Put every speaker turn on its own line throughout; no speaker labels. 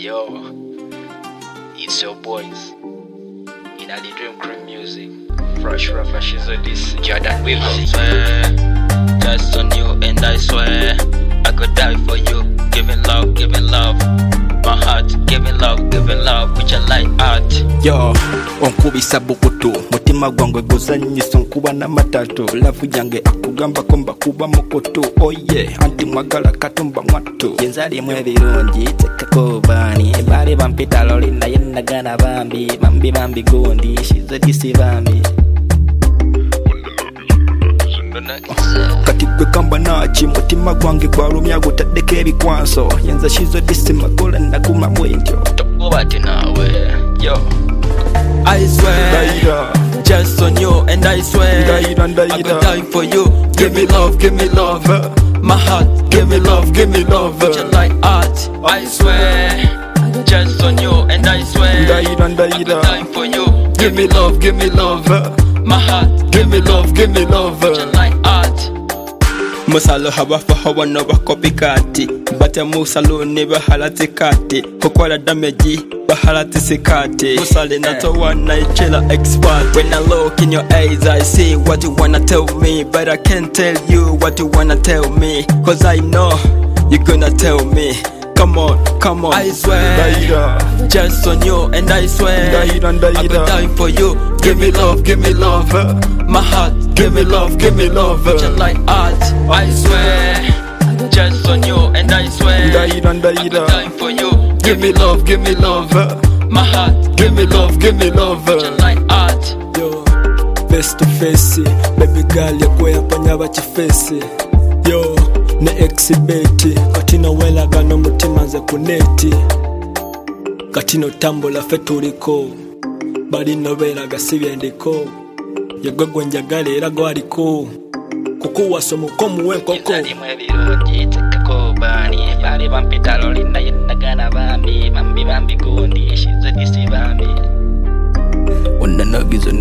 Yo, it's your boys in the Dream Crew Music. Fresh rapper, she's a this Jordan Wilson.
I swear, just on you, and I swear I could die for you. Giving love, my heart, giving love with your light heart.
Yo, onkubisa bukutu mutima gwange guzanyisa nkuba na matatu lafu yange akugamba komba kuba mukutu oye anti mwagala katumba mwatu
yenzali mwe birungi tekako bani bali bampita loli naye nagana bambi gondi shizo disi bambi
kati gwe kamba naki mutima gwange gwalumya gutaddeko ebikwanso yenza shizo disi makola naguma bwentyo
tokubati nawe. Yo, I swear, just on you, and I swear I could die for you. Give me love, my heart, give me love with your light heart. I swear, just on you, and I swear I could die for you. Give me love, my heart, give me love with your light heart.
musalo habafa hawana bakopikati bata musalo ne bahalati kati kokola damage bahalati sikati musale nato wana ichela expert. When I look in your eyes I see what you wanna tell me, but I can't tell you what you wanna tell me, cause I know you're gonna tell me. Come on, I swear, just on you, and I swear I could die for you. Give me love, my heart, give me love with your light heart.
I swear, just on you, and I swear I could die for you. Give me love, my heart, give me love with your light heart.
Yo, face to face, baby girl yakwea panya bachifesi. Yo, ne exhibit katino wela gano mutima ze kuneti katino tambola fetuliko bali novela gasibye ndiko yegwe njagale era gwaliko kukuwaso mukomu wenkoko
yenzali mwe birungi tekako bani bali bampita loli naye nagana bambi gondi shizo disi bambi
unanagiza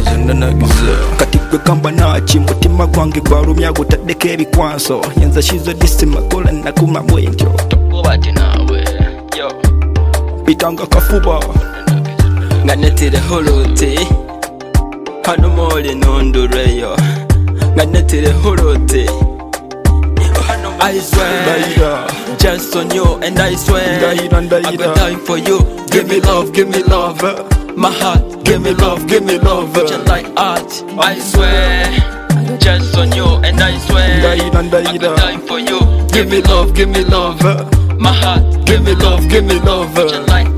kati gwe kamba naki mutima gwange gwalumya gutaddeko ebikwanso yenza shizo disi makola naguma bwentyo
tokubati nawe. Yo,
pitanga kafuba
nga netire holote hano mole nondureyo nga netire holote. I swear, just on you, and I swear I could die for you. Give me love, my heart, give me love with your light heart. I swear, just on you, and I swear I could die for you. Give me love, my heart, give me love with your light